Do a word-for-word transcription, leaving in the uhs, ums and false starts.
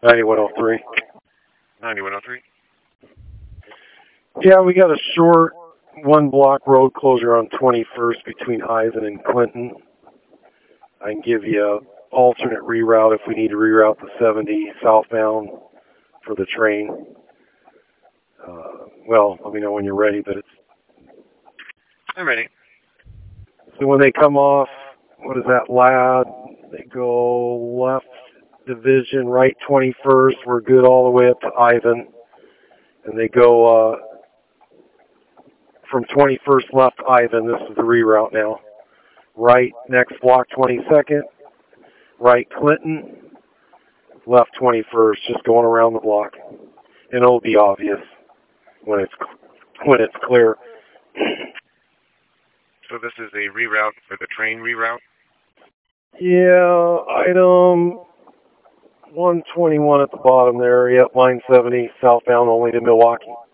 ninety-one oh three. ninety-one oh three? Yeah, we got a short one block road closure on twenty-first between Ivan and Clinton. I can give you an alternate reroute if we need to reroute the seventy southbound for the train. Uh, well, let me know when you're ready, but it's... I'm ready. So when they come off, what is that, Lad? They go left division, right twenty-first. We're good all the way up to Ivan. And they go uh, from twenty-first left Ivan. This is the reroute now. Right next block twenty-second. Right Clinton. Left twenty-first. Just going around the block. And it'll be obvious when it's when it's clear. So this is a reroute for the train reroute? Yeah, item one twenty-one at the bottom there. Yep, line seventy, southbound only to Milwaukee.